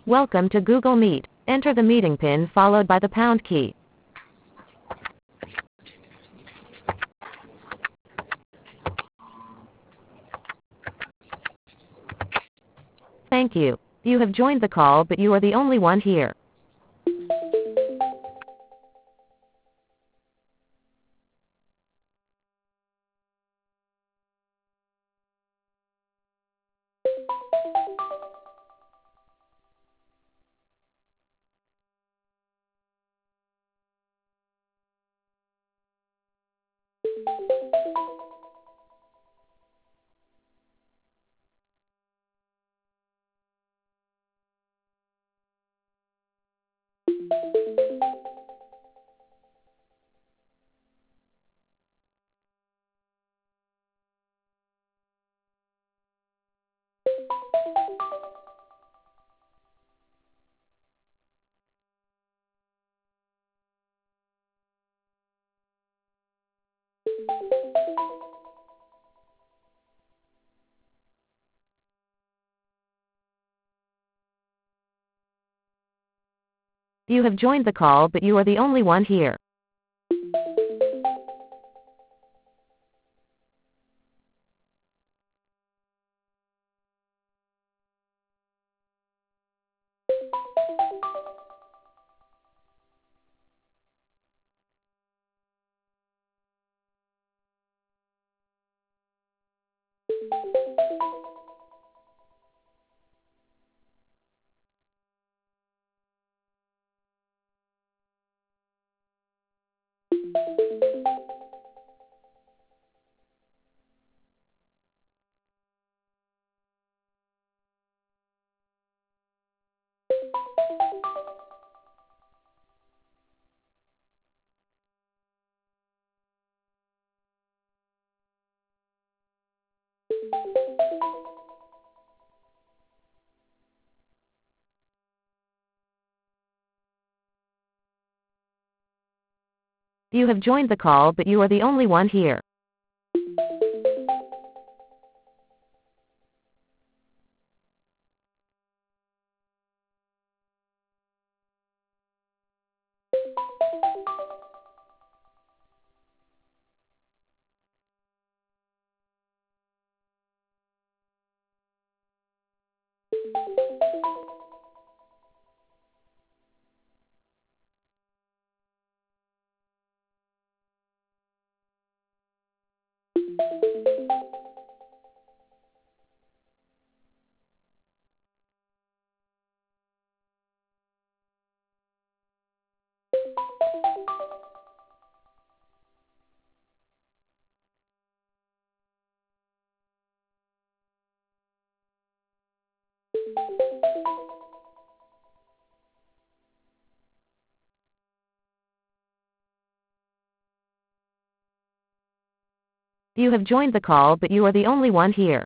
Welcome to Google Meet. Enter the meeting pin followed by the pound key. Thank you. You have joined the call, but you are the only one here. You have joined the call, but you are the only one here. You have joined the call, but you are the only one here. You have joined the call, but you are the only one here.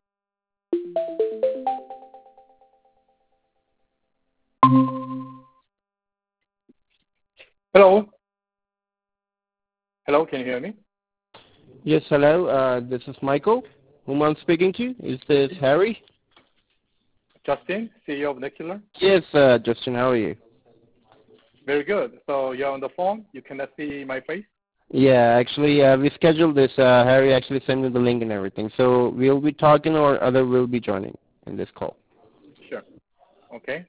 Hello. Hello, can you hear me? Yes, hello. This is Michael, whom I'm speaking to. Is this Harry? Justin, CEO of Nuclear. Yes, Justin, how are you? Very good. So you're on the phone. You cannot see my face? Yeah, actually, we scheduled this. Harry actually sent me the link and everything. So we'll be talking or other will be joining in this call. Sure. Okay.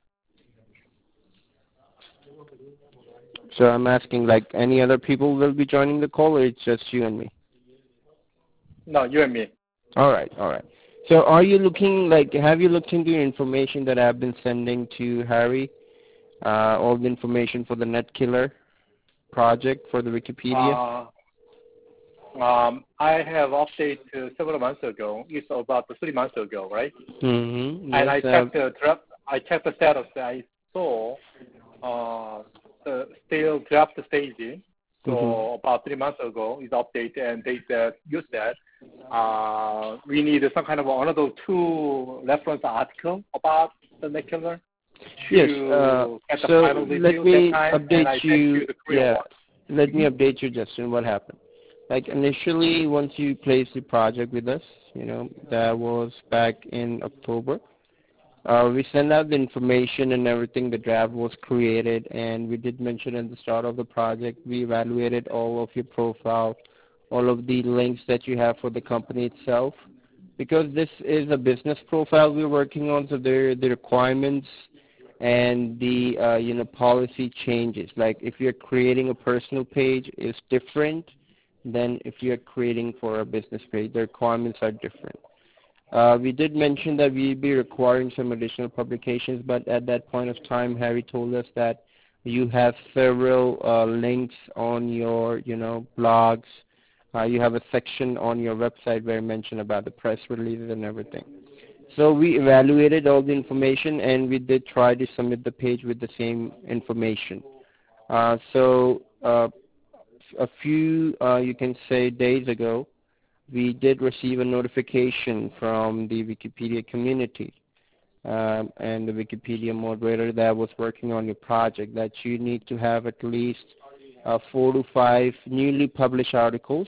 So I'm asking, like, any other people will be joining the call or it's just you and me? No, you and me. All right, all right. So are you looking, like, have you looked into information that I've been sending to Harry? All the information for the NetKiller project for the Wikipedia? I have updated several months ago. It's about 3 months ago, right? Mm-hmm. And Yes, I checked the draft. I checked the status. I saw the still draft stage. So about 3 months ago, it's updated, and they said you said we need some kind of another 2 reference article about the NetKiller to yes. get the So final review let me that time, and I update sent you you. the Korean Yeah, one. let me update you, Justin. What happened? Like initially, once you placed the project with us, that was back in October. We sent out the information and everything. The draft was created, and we did mention at the start of the project, we evaluated all of your profile, all of the links that you have for the company itself. Because this is a business profile we're working on, so the requirements and the policy changes. Like if you're creating a personal page is different than if you're creating for a business page. The requirements are different. We did mention that we'd be requiring some additional publications, but at that point of time, Harry told us that you have several links on your, blogs. You have a section on your website where you mention about the press releases and everything. So we evaluated all the information, and we did try to submit the page with the same information. So a few, you can say, days ago, we did receive a notification from the Wikipedia community and the Wikipedia moderator that was working on your project that you need to have at least 4 to 5 newly published articles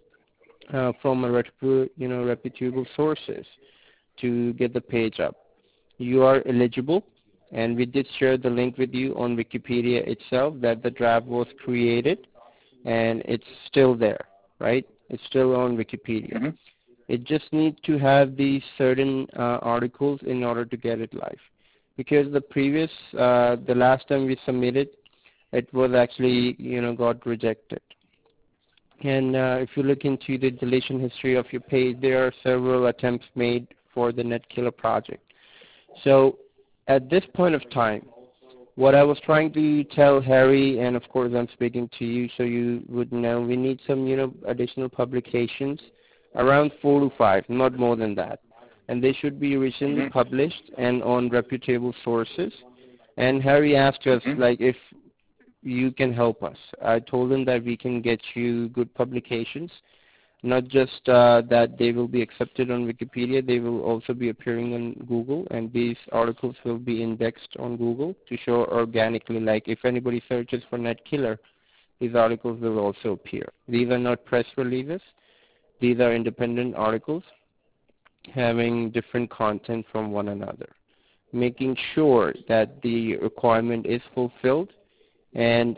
from a reputable sources to get the page up. You are eligible, and we did share the link with you on Wikipedia itself that the draft was created, and it's still there, right? It's still on Wikipedia. Mm-hmm. It just needs to have these certain articles in order to get it live. Because the last time we submitted, it was actually, got rejected. And if you look into the deletion history of your page, there are several attempts made for the NetKiller project. So at this point of time, what I was trying to tell Harry, and of course I'm speaking to you so you would know, we need some additional publications, around 4 to 5, not more than that. And they should be recently published and on reputable sources. And Harry asked us, if you can help us. I told him that we can get you good publications, not just that they will be accepted on Wikipedia, they will also be appearing on Google, and these articles will be indexed on Google to show organically, like if anybody searches for NetKiller, these articles will also appear. These are not press releases, these are independent articles having different content from one another, making sure that the requirement is fulfilled. And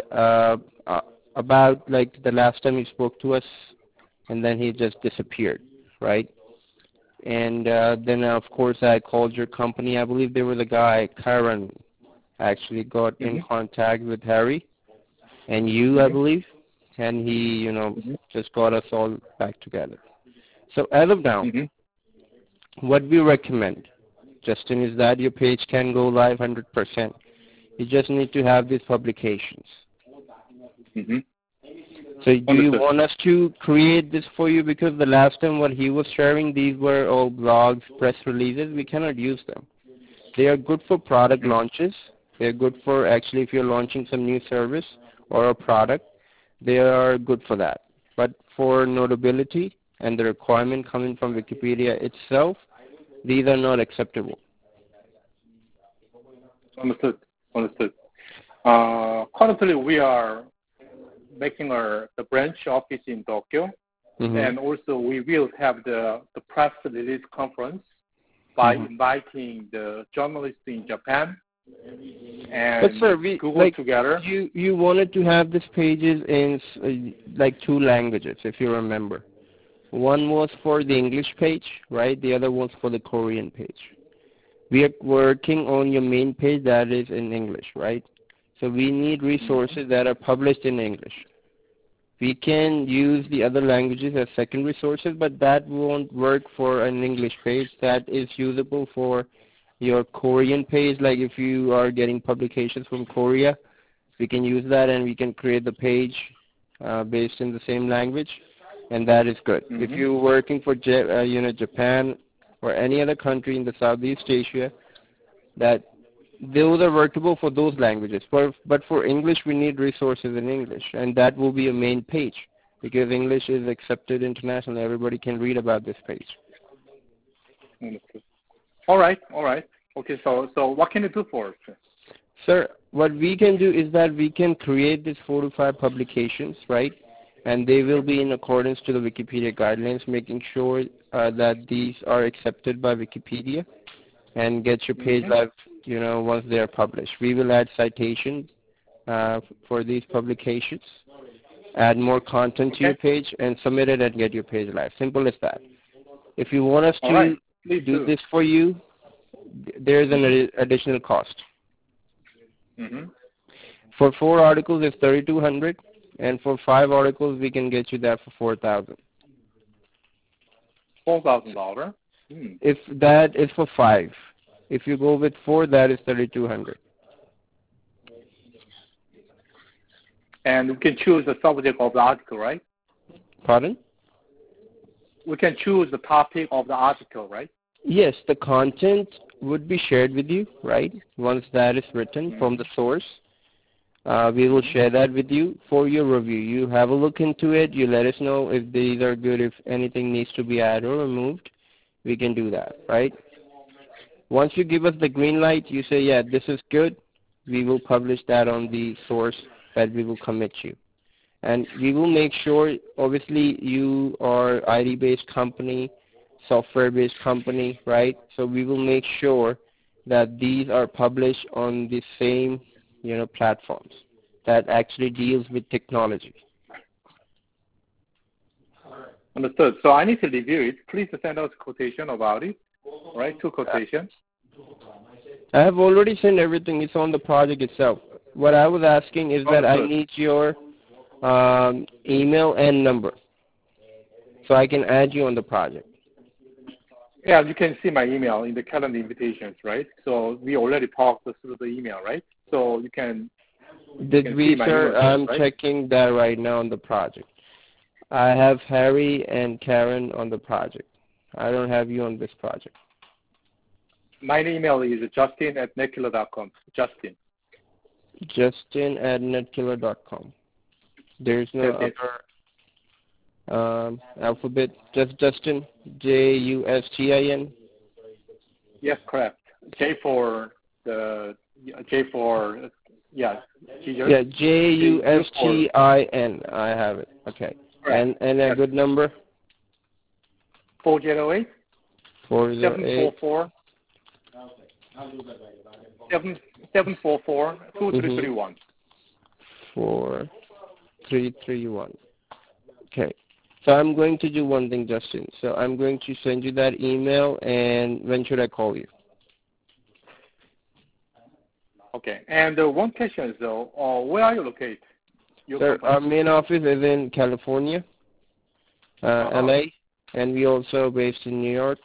about the last time he spoke to us, and then he just disappeared, right? And then of course I called your company. I believe there was a guy, Karan, actually got in contact with Harry and you, I believe, and he, just got us all back together. So as of now, what we recommend, Justin, is that your page can go live 100%. You just need to have these publications. So do you want us to create this for you? Because the last time what he was sharing, these were all blogs, press releases. We cannot use them. They are good for product launches. They're good for actually if you're launching some new service or a product. They are good for that. But for notability and the requirement coming from Wikipedia itself, these are not acceptable. Understood. Currently, we are making the branch office in Tokyo, and also we will have the press release conference by inviting the journalists in Japan and Google together. You wanted to have these pages in 2 languages, if you remember. One was for the English page, right? The other was for the Korean page. We are working on your main page that is in English, right? So we need resources that are published in English. We can use the other languages as secondary sources, but that won't work for an English page. That is usable for your Korean page. Like if you are getting publications from Korea, we can use that and we can create the page based in the same language, and that is good. If you're working for Japan or any other country in the Southeast Asia, that those are workable for those languages. But for English, we need resources in English, and that will be a main page because English is accepted internationally. Everybody can read about this page. All right. Okay, so what can you do for us? Sir, what we can do is that we can create these 4 to 5 publications, right? And they will be in accordance to the Wikipedia guidelines, making sure that these are accepted by Wikipedia. and get your page live, once they are published. We will add citations for these publications, add more content to your page, and submit it and get your page live. Simple as that. If you want us to do this for you, there's an additional cost. For 4 articles, it's $3,200, and for 5 articles, we can get you that for $4,000. $4,000. If that is for 5, if you go with 4, that is $3,200. And we can choose the subject of the article, right? Pardon? We can choose the topic of the article, right? Yes, the content would be shared with you, right? Once that is written from the source, we will share that with you for your review. You have a look into it. You let us know if these are good, if anything needs to be added or removed. We can do that, right? Once you give us the green light, you say, yeah, this is good, we will publish that on the source that we will commit you. And we will make sure, obviously, you are ID-based company, software-based company, right? So we will make sure that these are published on the same, platforms that actually deals with technology. Understood. So I need to review it. Please send us a quotation about it, right? 2 quotations. I have already sent everything. It's on the project itself. What I was asking is that I need your email and number so I can add you on the project. Yeah, you can see my email in the calendar invitations, right? So we already talked through the email, right? So you can. Did we, sir? I'm checking that right now on the project. I have Harry and Karen on the project. I don't have you on this project. My email is justin@netkiller.com. Justin. Justin@netkiller.com. There's no other alphabet. Just Justin. Justin. Yes, correct. J for Jesus. Yeah, Justin. I have it. Okay. Correct. And a good number? 408 408 744 2331. 4331. Okay. So I'm going to do one thing, Justin. So I'm going to send you that email, and when should I call you? Okay. And one question is, though, where are you located? Sir, our main office is in California, LA, and we also based in New York.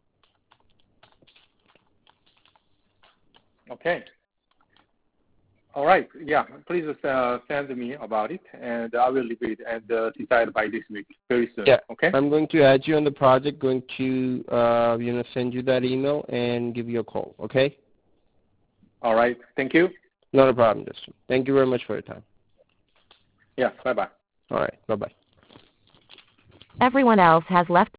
Okay. All right. Yeah. Please send me about it, and I will review it and decide by this week, very soon. Yeah. Okay. I'm going to add you on the project. Going to send you that email and give you a call. Okay. All right. Thank you. Not a problem, Justin. Thank you very much for your time. Yeah. Bye-bye. All right. Bye-bye. Everyone else has left